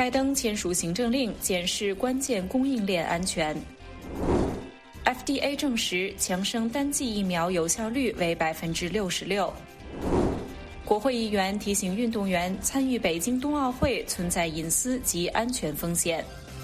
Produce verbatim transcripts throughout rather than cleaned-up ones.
拜登签署行政令，检视关键供应链安全。F D A 证实强生单剂疫苗有效率为百分之六十六。国会议员提醒运动员参与北京冬奥会存在隐私及安全风险。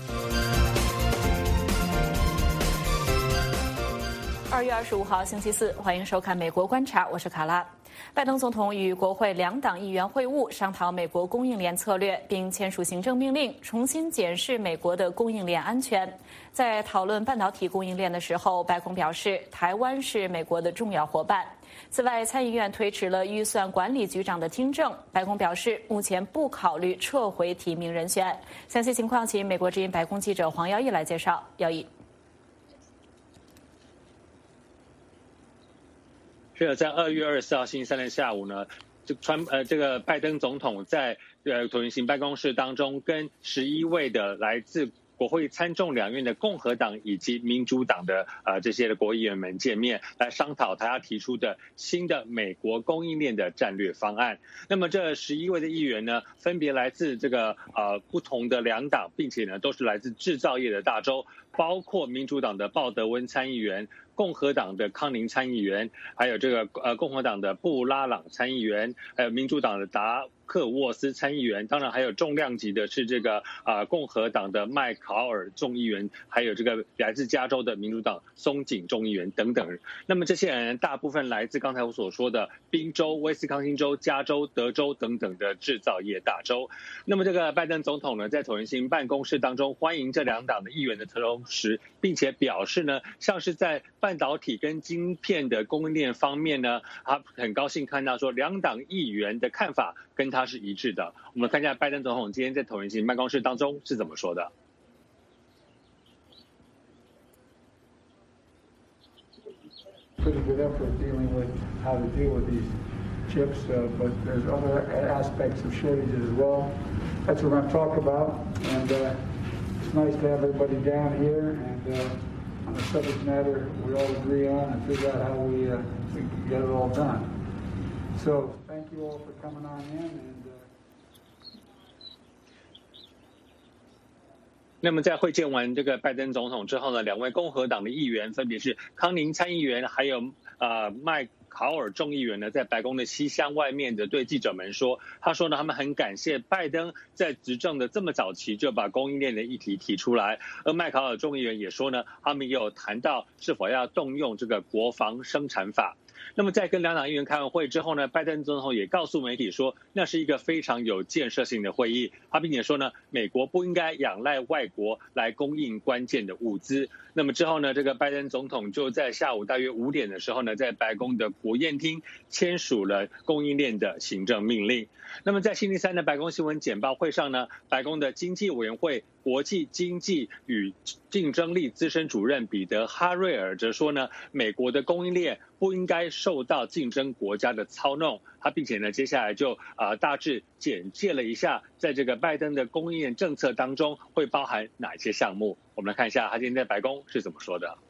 二月二十五号星期四，欢迎收看美国观察，我是卡拉。拜登总统与国会两党议员会晤，商讨美国供应链策略，并签署行政命令，重新检视美国的供应链安全。在讨论半导体供应链的时候，白宫表示台湾是美国的重要伙伴。此外，参议院推迟了预算管理局长的听证，白宫表示目前不考虑撤回提名人选。详细情况，请美国之音白宫记者黄耀义来介绍。耀义。 是的，在二月二十四号星期三的下午呢，这川呃这个拜登总统在呃椭圆形办公室当中，跟十一位的来自国会参众两院的共和党以及民主党的呃这些的国会议员们见面，来商讨他要提出的新的美国供应链的战略方案。那么这十一位的议员呢，分别来自这个呃不同的两党，并且呢都是来自制造业的大州，包括民主党的鲍德温参议员。共和党的康宁参议员，还有这个呃共和党的布拉朗参议员，还有民主党的达克沃斯参议员，当然还有重量级的是这个啊、呃、共和党的麦考尔众议员，还有这个来自加州的民主党松井众议员等等。那么这些人大部分来自刚才我所说的宾州、威斯康星州、加州、德州等等的制造业大州。那么这个拜登总统呢，在椭圆形办公室当中欢迎这两党的议员的同时，并且表示呢，像是在半导体跟晶片的供应链方面呢，他很高兴看到说两党议员的看法跟他是一致的。我们看一下拜登总统今天在椭圆形办公室当中是怎么说的。 Pretty good effort dealing with how to deal with these chips, uh, but there's other aspects of shortages as well. That's what we're going to talk about, and uh, it's nice to have everybody down here and uh, on the subject matter we all agree on and figure out how we, uh, we can get it all done. So thank you all for coming on in. And, uh, 那么在会见完这个拜登总统之后呢，两位共和党的议员，分别是康宁参议员还有呃麦考尔众议员呢，在白宫的西厢外面的对记者们说，他说呢，他们很感谢拜登在执政的这么早期就把供应链的议题提出来，而麦考尔众议员也说呢，他们也有谈到是否要动用这个国防生产法。那么在跟两党议员开完会之后呢，拜登总统也告诉媒体说，那是一个非常有建设性的会议。他并且说呢，美国不应该仰赖外国来供应关键的物资。那么之后呢，这个拜登总统就在下午大约五点的时候呢，在白宫的国宴厅签署了供应链的行政命令。那么在星期三的白宫新闻简报会上呢，白宫的经济委员会国际经济与竞争力资深主任彼得哈瑞尔则说呢，美国的供应链不应该受到竞争国家的操弄。他并且呢，接下来就呃大致简介了一下，在这个拜登的供应链政策当中会包含哪些项目。我们来看一下他今天在白宫是怎么说的。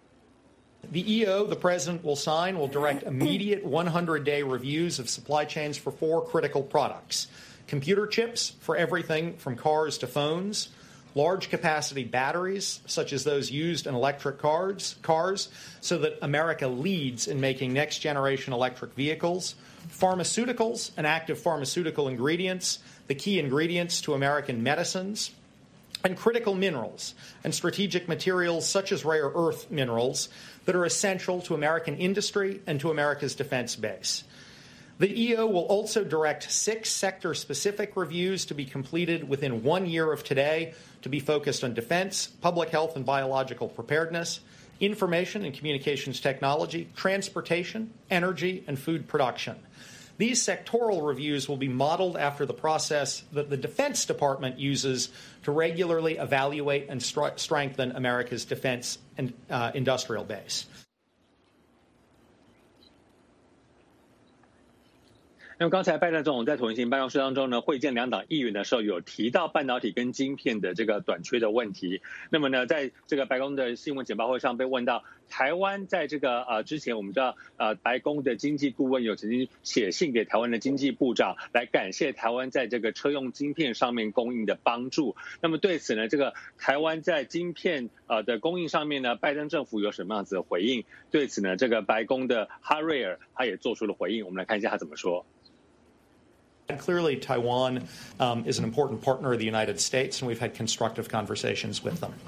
The E O the President will sign will direct immediate one hundred day reviews of supply chains for four critical products. Computer chips for everything from cars to phones, large capacity batteries, such as those used in electric cars, cars, so that America leads in making next generation electric vehicles, pharmaceuticals and active pharmaceutical ingredients, the key ingredients to American medicines, and critical minerals and strategic materials such as rare earth minerals that are essential to American industry and to America's defense base. The E O will also direct six sector-specific reviews to be completed within one year of today to be focused on defense, public health and biological preparedness, information and communications technology, transportation, energy, and food production. These sectoral reviews will be modeled after the process that the Defense Department uses to regularly evaluate and str- strengthen America's defense and uh, industrial base. 那么刚才拜登总统在椭圆形办公室当中呢，会见两党议员的时候，有提到半导体跟晶片的这个短缺的问题。那么呢，在这个白宫的新闻简报会上被问到，台湾在这个呃之前我们知道呃白宫的经济顾问有曾经写信给台湾的经济部长，来感谢台湾在这个车用晶片上面供应的帮助。那么对此呢，这个台湾在晶片呃的供应上面呢，拜登政府有什么样子的回应？对此呢，这个白宫的哈瑞尔他也做出了回应，我们来看一下他怎么说。 Clearly, Taiwan um, is an important partner of the United States, and we've had constructive conversations with them.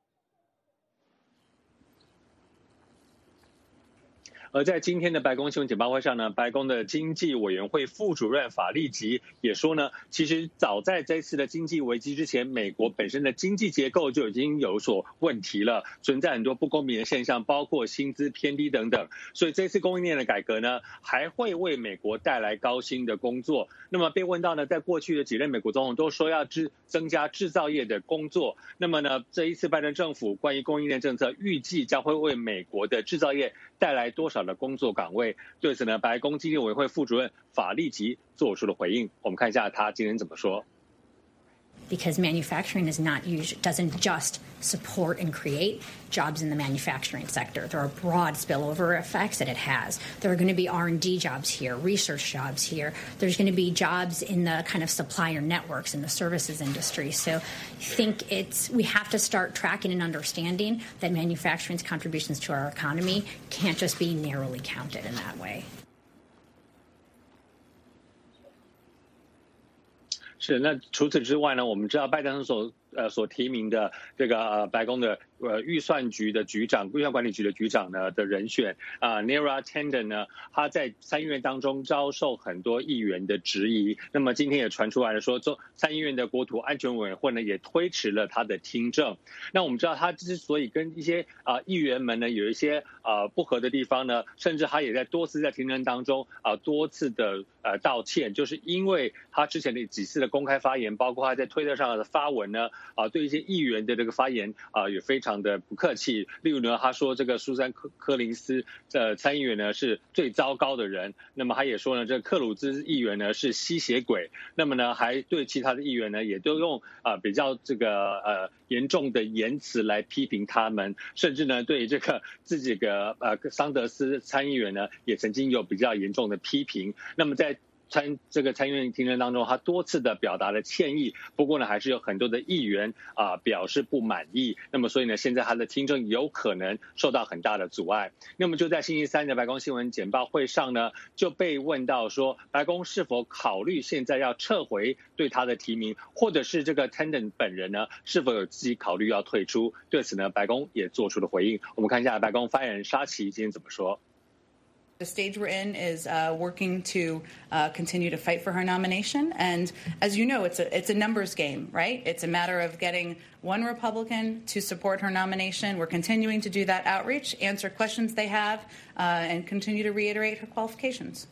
而在今天的白宫新闻简报会上呢，白宫的经济委员会副主任法利吉也说呢，其实早在这次的经济危机之前，美国本身的经济结构就已经有所问题了，存在很多不公平的现象，包括薪资偏低等等。所以这次供应链的改革呢，还会为美国带来高薪的工作。那么被问到呢，在过去的几任美国总统都说要制增加制造业的工作，那么呢，这一次拜登政府关于供应链政策，预计将会为美国的制造业带来多少的工作岗位？对此呢，白宫经济委员会副主任法利吉做出了回应。我们看一下他今天怎么说。 Because manufacturing is not usually, doesn't just support and create jobs in the manufacturing sector. There are broad spillover effects that it has. There are going to be R and D jobs here, research jobs here. There's going to be jobs in the kind of supplier networks in the services industry. So I think it's, we have to start tracking and understanding that manufacturing's contributions to our economy can't just be narrowly counted in that way. 是，那除此之外呢，我们知道拜登所呃所提名的这个呃白宫的呃预算局的局长、预算管理局的局长呢的人选啊、呃、，Neera Tanden 呢，他在参议院当中遭受很多议员的质疑。那么今天也传出来了说，中参议院的国土安全委员会呢也推迟了他的听证。那我们知道他之所以跟一些啊、呃、议员们呢有一些啊、呃、不合的地方呢，甚至他也在多次在听证当中啊、呃、多次的呃道歉，就是因为他之前的几次的公开发言，包括他在推特上的发文呢，啊、呃、对一些议员的这个发言啊、呃、也非常的不客气。例如呢，他说这个苏珊科柯林斯呃参议员呢是最糟糕的人，那么他也说呢，这个克鲁兹议员呢是吸血鬼，那么呢还对其他的议员呢也都用啊、呃、比较这个呃严重的言辞来批评他们，甚至呢对这个自己的呃桑德斯参议员呢也曾经有比较严重的批评。那么在参这个参议院听证当中，他多次的表达了歉意，不过呢，还是有很多的议员啊、呃、表示不满意。那么所以呢，现在他的听证有可能受到很大的阻碍。那么就在星期三的白宫新闻简报会上呢，就被问到说，白宫是否考虑现在要撤回对他的提名，或者是这个 Tanden 本人呢，是否有自己考虑要退出？对此呢，白宫也做出了回应。我们看一下白宫发言人沙奇今天怎么说。 The stage we're in is uh, working to uh, continue to fight for her nomination. And as you know, it's a, it's a numbers game, right? It's a matter of getting one Republican to support her nomination. We're continuing to do that outreach, answer questions they have, uh, and continue to reiterate her qualifications.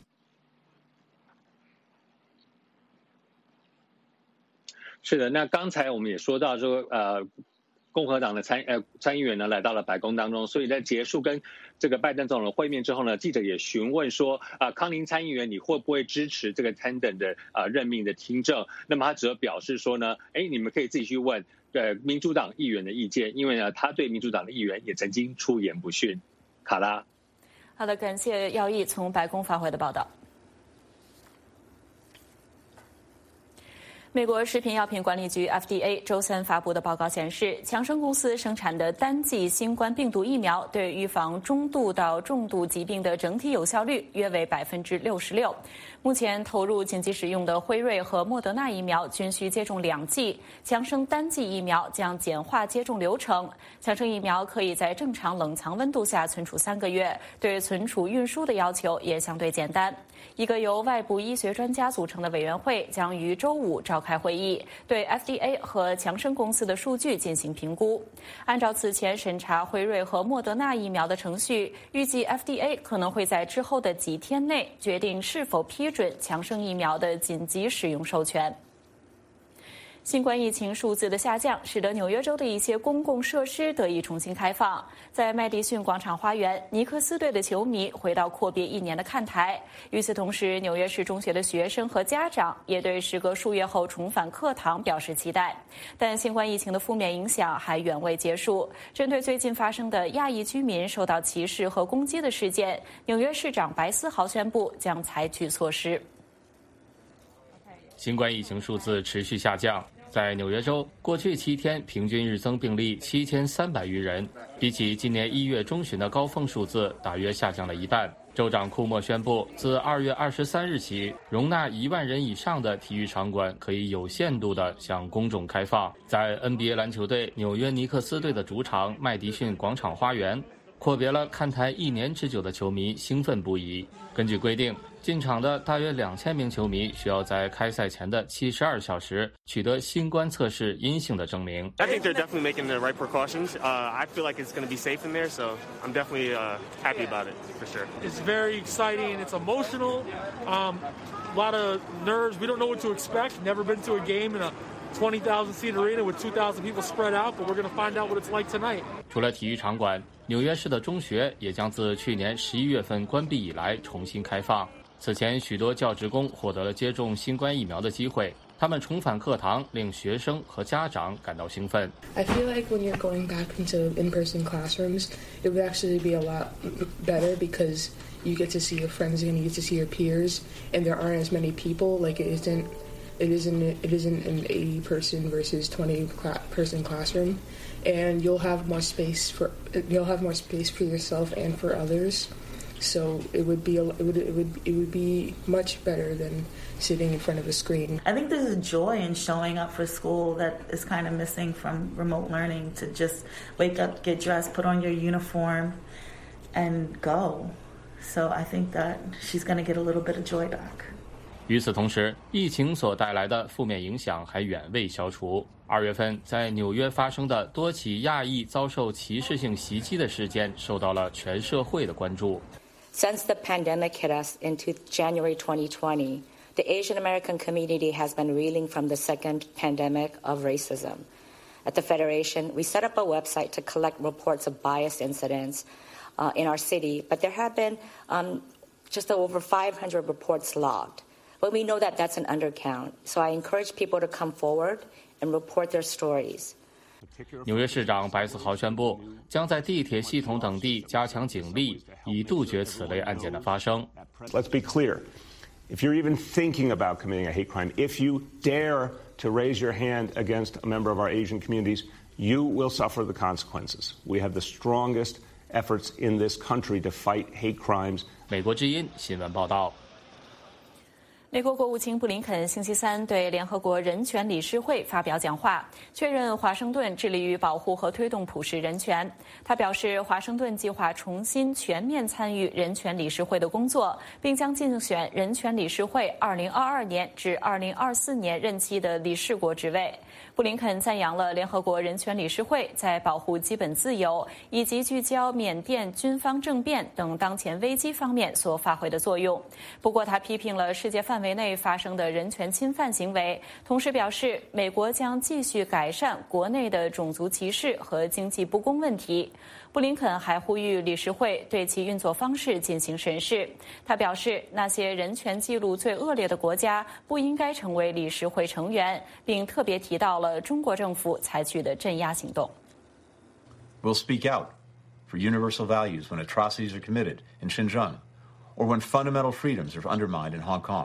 是的，那刚才我们也说到说，呃，共和党的参呃参议员呢来到了白宫当中，所以在结束跟这个拜登总统的会面之后呢，记者也询问说，啊、呃，康宁参议员你会不会支持这个 Tanden 的啊、呃、任命的听证？那么他只有表示说呢，哎，你们可以自己去问呃民主党议员的意见，因为呢他对民主党的议员也曾经出言不逊。卡拉， 好的，感谢耀义从白宫发回的报道。美国食品药品管理局 F D A 周三发布的报告显示，强生公司生产的单剂新冠病毒疫苗对预防中度到重度疾病的整体有效率约为百分之六十六。目前投入紧急使用的辉瑞和莫德纳疫苗均需接种两剂，强生单剂疫苗将简化接种流程。强生疫苗可以在正常冷藏温度下存储三个月，对存储运输的要求也相对简单。一个由外部医学专家组成的委员会将于周五召开会议，对 F D A 和强生公司的数据进行评估。按照此前审查辉瑞和莫德纳疫苗的程序，预计 F D A 可能会在之后的几天内决定是否批准强生疫苗的紧急使用授权。 新冠疫情数字的下降，使得纽约州的一些公共设施得以重新开放。在麦迪逊广场花园，尼克斯队的球迷回到阔别一年的看台。与此同时，纽约市中学的学生和家长也对时隔数月后重返课堂表示期待。但新冠疫情的负面影响还远未结束。针对最近发生的亚裔居民受到歧视和攻击的事件，纽约市长白思豪宣布将采取措施。 新冠疫情数字持续下降，在纽约州，过去七天平均日增病例七千三百余人，比起今年一月中旬的高峰数字，大约下降了一半。州长库莫宣布，自二月二十三日起，容纳一万人以上的体育场馆可以有限度地向公众开放。在 N B A 篮球队纽约尼克斯队的主场麦迪逊广场花园，阔别了看台一年之久的球迷兴奋不已。根据规定，进场的大约两千名球迷需要在开赛前的七十二小时取得新冠测试阴性的证明。 I think they're definitely making the right precautions. Uh, I feel like it's going to be safe in there, so I'm definitely uh, happy about it, for sure. It's very exciting. It's emotional. Um, a lot of nerves. We don't know what to expect. Never been to a game in a twenty thousand seat arena with two thousand people spread out, but we're going to find out what it's like tonight. 除了体育场馆，纽约市的中学也将自去年十一月份关闭以来重新开放。此前，许多教职工获得了接种新冠疫苗的机会，他们重返课堂，令学生和家长感到兴奋。 I feel like when you're going back into in-person classrooms, it would actually be a lot better because you get to see your friends and you get to see your peers, and there aren't as many people. Like it isn't, it isn't, it isn't an eighty person versus twenty person classroom, and you'll have more space for you'll have more space for yourself and for others. So it would be it would it would it would be much better than sitting in front of a screen. I think there's a joy in showing up for school that is kind of missing from remote learning. To just wake up, get dressed, put on your uniform, and go. So I think that she's going to get a little bit of joy back. 与此同时，疫情所带来的负面影响还远未消除。二月份，在纽约发生的多起亚裔遭受歧视性袭击的事件，受到了全社会的关注。 Since the pandemic hit us into January twenty twenty, the Asian American community has been reeling from the second pandemic of racism. At the Federation, we set up a website to collect reports of bias incidents uh, in our city, but there have been um, just over five hundred reports logged. But we know that that's an undercount, so I encourage people to come forward and report their stories. 纽约市长白思豪宣布，将在地铁系统等地加强警力，以杜绝此类案件的发生。 Let's be clear. If you're even thinking about committing a hate crime, if you dare to raise your hand against a member of our Asian communities, you will suffer the consequences. We have the strongest efforts in this country to fight hate crimes. 美国之音新闻报道。 美国国务卿布林肯星期三对联合国人权理事会发表讲话，确认华盛顿致力于保护和推动普世人权。他表示，华盛顿计划重新全面参与人权理事会的工作，并将竞选人权理事会二零二二年至二零二四年任期的理事国职位。布林肯赞扬了联合国人权理事会在保护基本自由以及聚焦缅甸军方政变等当前危机方面所发挥的作用。不过，他批评了世界范围内发生的人权侵犯行为，同时表示美国将继续改善国内的种族歧视和经济不公问题。布林肯还呼吁理事会对其运作方式进行审视。他表示，那些人权记录最恶劣的国家不应该成为理事会成员，并特别提到了中国政府采取的镇压行动。 We'll speak out for universal values when atrocities are committed in Xinjiang, or when fundamental freedoms are undermined in Hong Kong.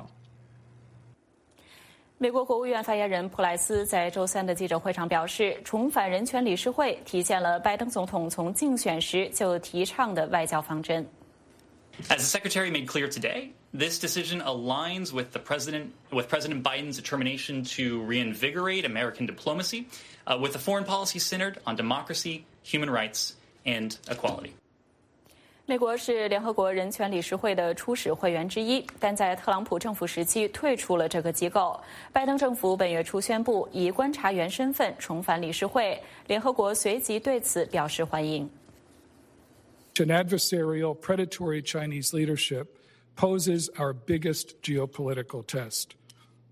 美国国务院发言人普莱斯在周三的记者会上表示，重返人权理事会体现了拜登总统从竞选时就提倡的外交方针。 As the Secretary made clear today, this decision aligns with the President with President Biden's determination to reinvigorate American diplomacy, uh, with a foreign policy centered on democracy, human rights, and equality. 美国是联合国人权理事会的初始会员之一，但在特朗普政府时期退出了这个机构。拜登政府本月初宣布以观察员身份重返理事会，联合国随即对此表示欢迎。 An adversarial, predatory Chinese leadership poses our biggest geopolitical test.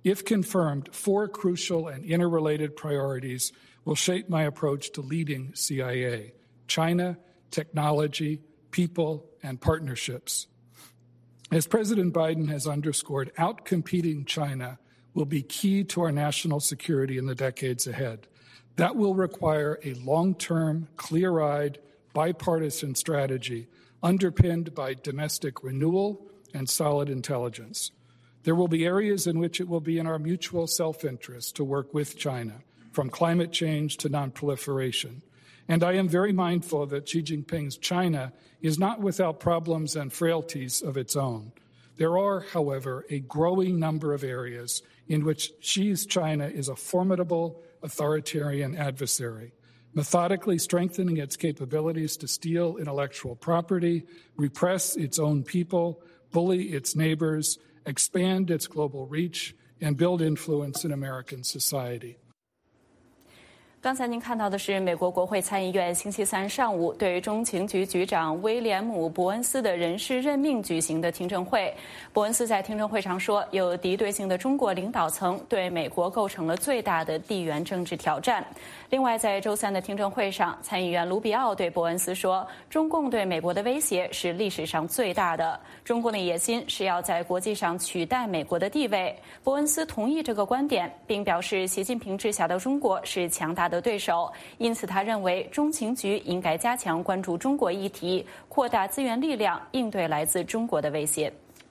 If confirmed, four crucial and interrelated priorities will shape my approach to leading C I A: China, technology, people, and partnerships. As President Biden has underscored, outcompeting China will be key to our national security in the decades ahead. That will require a long-term, clear-eyed, bipartisan strategy underpinned by domestic renewal and solid intelligence. There will be areas in which it will be in our mutual self-interest to work with China, from climate change to nonproliferation. And I am very mindful that Xi Jinping's China is not without problems and frailties of its own. There are, however, a growing number of areas in which Xi's China is a formidable authoritarian adversary, methodically strengthening its capabilities to steal intellectual property, repress its own people, bully its neighbors, expand its global reach, and build influence in American society. 刚才您看到的是美国国会参议院星期三上午对中情局局长威廉姆·伯恩斯的人事任命举行的听证会。伯恩斯在听证会上说，有敌对性的中国领导层对美国构成了最大的地缘政治挑战。另外，在周三的听证会上，参议员卢比奥对伯恩斯说，中共对美国的威胁是历史上最大的，中共的野心是要在国际上取代美国的地位。伯恩斯同意这个观点，并表示习近平治下的中国是强大的对手，因此他认为中情局应该加强关注中国议题，扩大资源力量，应对来自中国的威胁。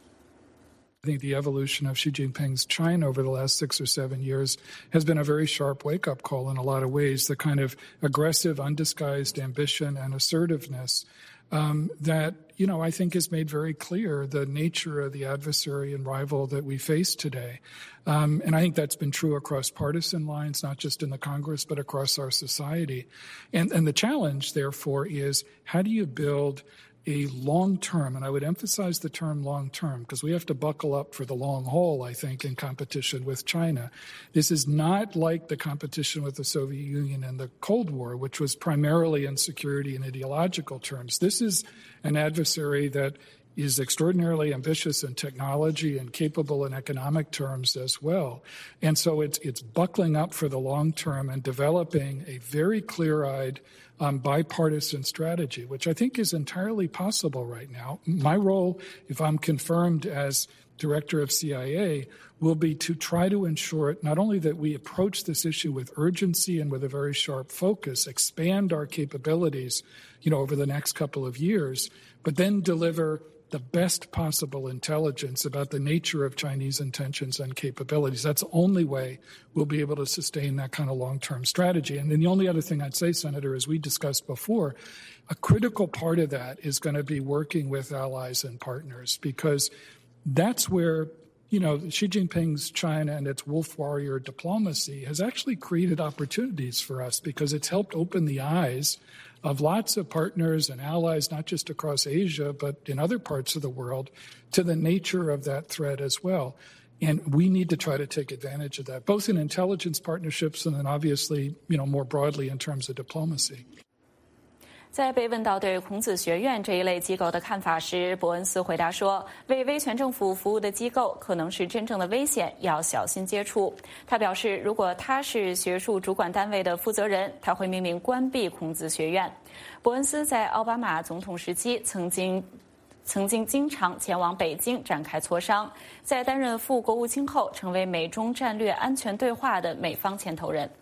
I think the evolution of Xi Jinping's China over the last six or seven years has been a very sharp wake-up call in a lot of ways. The kind of aggressive, undisguised ambition and assertiveness um, that, you know, I think has made very clear the nature of the adversary and rival that we face today. Um, and I think that's been true across partisan lines, not just in the Congress, but across our society. And, and the challenge, therefore, is how do you build a long-term, and I would emphasize the term long-term, because we have to buckle up for the long haul, I think, in competition with China. This is not like the competition with the Soviet Union and the Cold War, which was primarily in security and ideological terms. This is an adversary that is extraordinarily ambitious in technology and capable in economic terms as well. And so it's it's buckling up for the long term and developing a very clear-eyed um, bipartisan strategy, which I think is entirely possible right now. My role, if I'm confirmed as director of C I A, will be to try to ensure not only that we approach this issue with urgency and with a very sharp focus, expand our capabilities, you know, over the next couple of years, but then deliver the best possible intelligence about the nature of Chinese intentions and capabilities. That's the only way we'll be able to sustain that kind of long-term strategy. And then the only other thing I'd say, Senator, as we discussed before, a critical part of that is going to be working with allies and partners, because that's where, you know, Xi Jinping's China and its wolf warrior diplomacy has actually created opportunities for us, because it's helped open the eyes of lots of partners and allies, not just across Asia, but in other parts of the world, to the nature of that threat as well. And we need to try to take advantage of that, both in intelligence partnerships and then obviously, you know, more broadly in terms of diplomacy. 在被问到对孔子学院这一类机构的看法时，伯恩斯回答说，为威权政府服务的机构可能是真正的危险，要小心接触。他表示，如果他是学术主管单位的负责人，他会命令关闭孔子学院。伯恩斯在奥巴马总统时期曾经曾经经常前往北京展开磋商，在担任副国务卿后，成为美中战略安全对话的美方牵头人。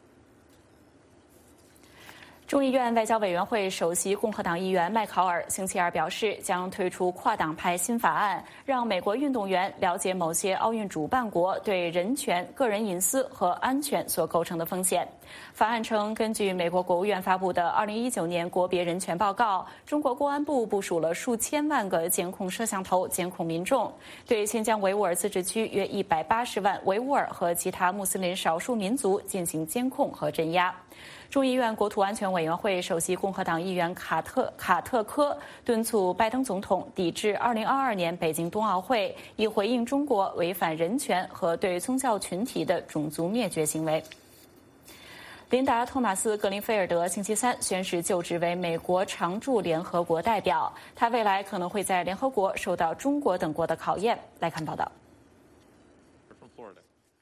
众议院外交委员会首席共和党议员麦考尔星期二表示，将推出跨党派新法案，让美国运动员了解某些奥运主办国对人权、个人隐私和安全所构成的风险。法案称，根据美国国务院发布的二零一九年国别人权报告，中国国安部部署了数千万个监控摄像头监控民众，对新疆维吾尔自治区约一百八十万维吾尔和其他穆斯林少数民族进行监控和镇压。众议院国土安全委员会首席共和党议员卡特卡特科敦促拜登总统抵制二零二二年北京冬奥会，以回应中国违反人权和对宗教群体的种族灭绝行为。琳达·托马斯·格林菲尔德星期三宣誓就职为美国常驻联合国代表，他未来可能会在联合国受到中国等国的考验。来看报道。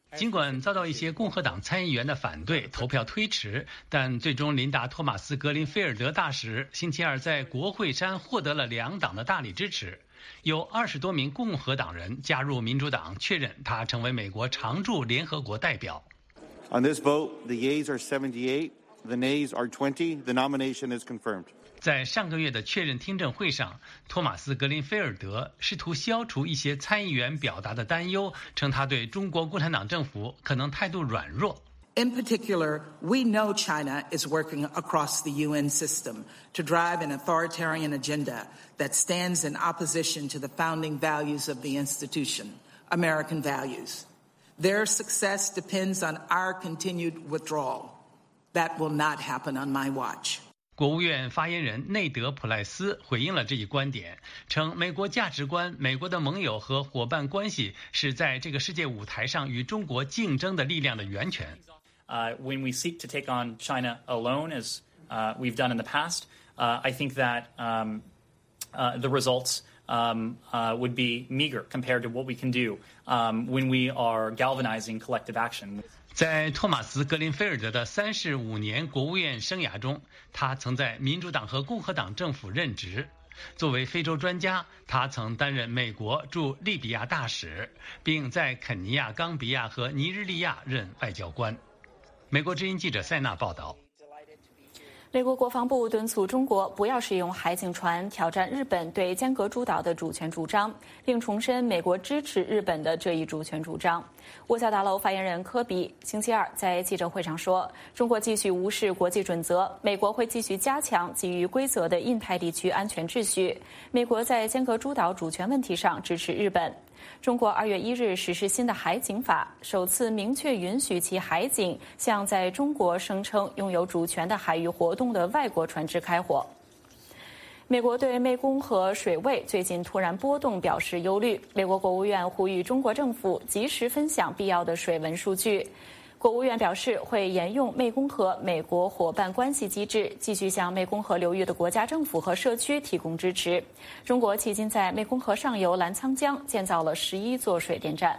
尽管遭到一些共和党参议员的反对，投票推迟，但最终琳达·托马斯·格林菲尔德大使星期二在国会山获得了两党的大力支持，有二十多名共和党人加入民主党，确认他成为美国常驻联合国代表。 On this vote, the yeas are seventy-eight, the nays are twenty. The nomination is confirmed. 在上个月的确认听证会上，托马斯·格林菲尔德试图消除一些参议员表达的担忧，称他对中国共产党政府可能态度软弱。 In particular, we know China is working across the U N system to drive an authoritarian agenda that stands in opposition to the founding values of the institution, American values. Their success depends on our continued withdrawal. That will not happen on my watch. 国务院发言人内德·普莱斯回应了这一观点，称美国价值观、美国的盟友和伙伴关系是在这个世界舞台上与中国竞争的力量的源泉。 Uh, when we seek to take on China alone, as uh, we've done in the past, uh, I think that um, uh, the results um, uh, would be meager compared to what we can do um, when we are galvanizing collective action. 在托马斯·格林菲尔德的三十五年国务院生涯中，他曾在民主党和共和党政府任职。作为非洲专家，他曾担任美国驻利比亚大使，并在肯尼亚、冈比亚和尼日利亚任外交官。美国之音记者塞纳报道。 美国国防部敦促中国不要使用海警船挑战日本对尖阁诸岛的主权主张，并重申美国支持日本的这一主权主张。五角大楼发言人科比星期二在记者会上说，中国继续无视国际准则，美国会继续加强基于规则的印太地区安全秩序。美国在尖阁诸岛主权问题上支持日本。中国二月一日实施新的海警法，首次明确允许其海警向在中国声称拥有主权的海域活动的外国船只开火。美国对湄公河水位最近突然波动表示忧虑，美国国务院呼吁中国政府及时分享必要的水文数据。国务院表示会沿用湄公河美国伙伴关系机制，继续向湄公河流域的国家政府和社区提供支持。中国迄今在湄公河上游澜沧江建造了十一座水电站。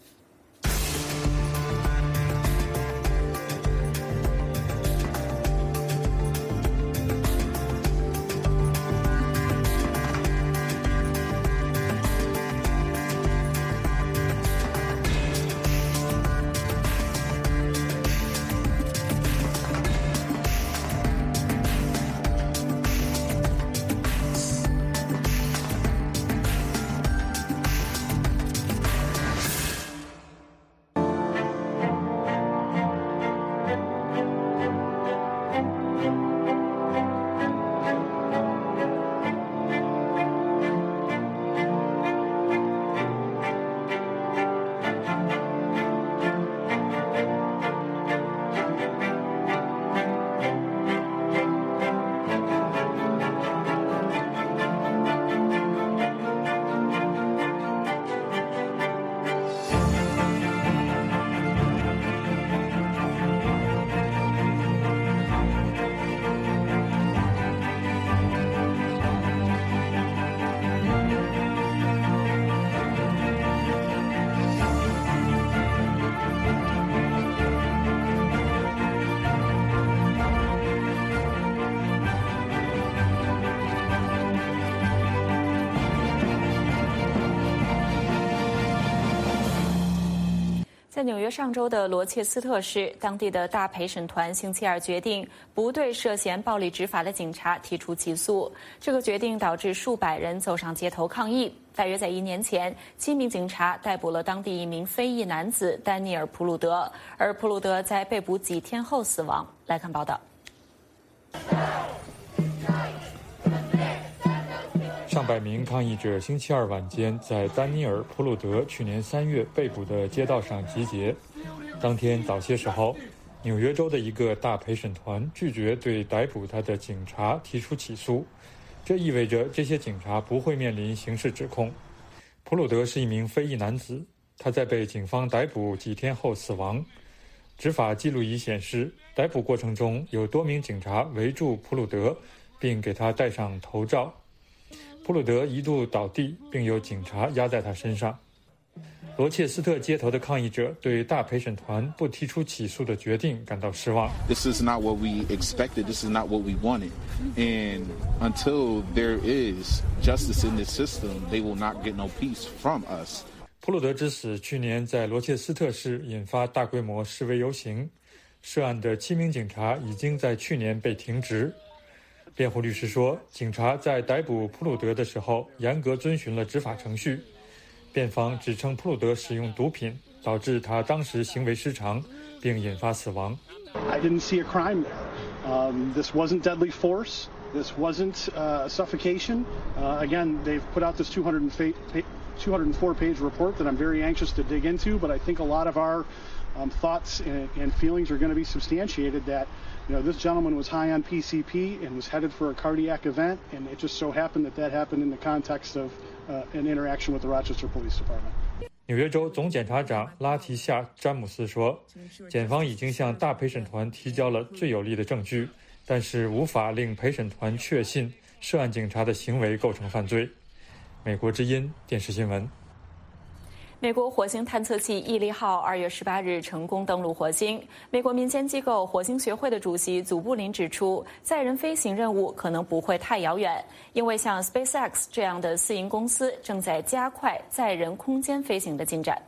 在纽约上州的罗切斯特市，当地的大陪审团星期二决定不对涉嫌暴力执法的警察提出起诉。这个决定导致数百人走上街头抗议。大约在一年前，七名警察逮捕了当地一名非裔男子丹尼尔·普鲁德，而普鲁德在被捕几天后死亡。来看报道。 上百名抗议者星期二晚间在丹尼尔·普鲁德去年三月被捕的街道上集结。当天早些时候，纽约州的一个大陪审团拒绝对逮捕他的警察提出起诉，这意味着这些警察不会面临刑事指控。普鲁德是一名非裔男子，他在被警方逮捕几天后死亡。执法记录仪显示，逮捕过程中有多名警察围住普鲁德，并给他戴上头罩。普鲁德一度倒地，并有警察压在他身上。 罗切斯特街头的抗议者对大陪审团不提出起诉的决定感到失望。 This is not what we expected. This is not what we wanted. And until there is justice in this system, they will not get no peace from us. 普鲁德之死去年在罗切斯特市引发大规模示威游行，涉案的七名警察已经在去年被停职。辩护律师说，警察在逮捕普鲁德的时候严格遵循了执法程序。辩方指称普鲁德使用毒品导致他当时行为失常，并引发死亡。 I didn't see a crime there. Um, this wasn't deadly force. This wasn't uh, suffocation. Uh, again, they've put out this two hundred four page report that I'm very anxious to dig into, but I think a lot of our um, thoughts and, and feelings are going to be substantiated that, you know, this gentleman was high on P C P and was headed for a cardiac event, and it just so happened that that happened in the context of uh, an interaction with the Rochester Police Department. 纽约州总检察长拉提夏·詹姆斯说，检方已经向大陪审团提交了最有力的证据，但是无法令陪审团确信涉案警察的行为构成犯罪。美国之音电视新闻。 美国火星探测器毅力号二月十八日成功登陆火星。美国民间机构火星学会的主席祖布林指出，载人飞行任务可能不会太遥远，因为像 SpaceX 这样的私营公司正在加快载人空间飞行的进展。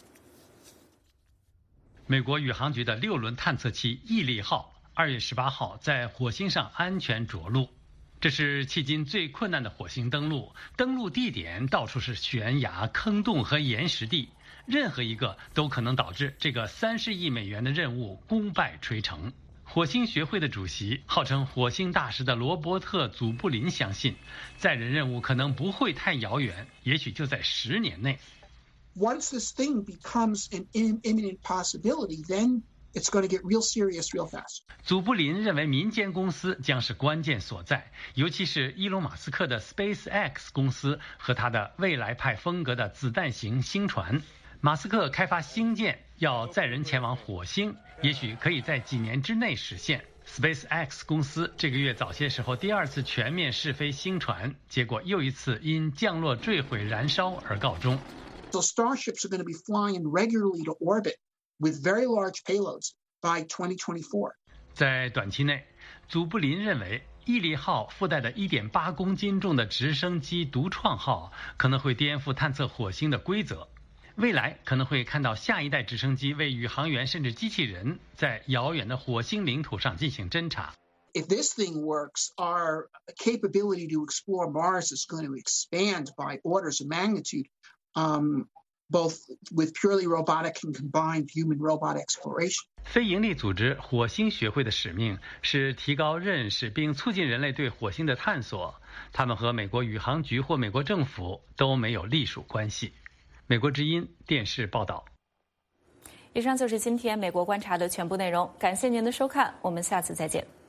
美国宇航局的六轮探测器毅力号二月十八号在火星上安全着陆。这是迄今最困难的火星登陆，登陆地点到处是悬崖、坑洞和岩石地，任何一个都可能导致这个三十亿美元的任务功败垂成。火星学会的主席、号称火星大师的罗伯特·祖布林相信，载人任务可能不会太遥远，也许就在十年内。 Once this thing becomes an imminent possibility, then it's going to get real serious real fast. 祖布林认为民间公司将是关键所在，尤其是伊隆马斯克的 SpaceX 公司和他的未来派风格的子弹型星船。马斯克开发星舰要载人前往火星，也许可以在几年之内实现。SpaceX 公司这个月早些时候第二次全面试飞星船，结果又一次因降落坠毁燃烧而告终。 So starships are going to be flying regularly to orbit with very large payloads by twenty twenty-four. 在短期内，祖布林认为毅力号附带的 一点八公斤重的直升机独创号可能会颠覆探测火星的规则。未来可能会看到下一代直升机为宇航员甚至机器人在遥远的火星领土上进行侦察。 If this thing works, our capability to explore Mars is going to expand by orders of magnitude, um, both with purely robotic and combined human-robot exploration. 非营利组织火星学会的使命是提高认识并促进人类对火星的探索。他们和美国宇航局或美国政府都没有隶属关系。美国之音电视报道。 以上就是今天美国观察的全部内容，感谢您的收看，我们下次再见。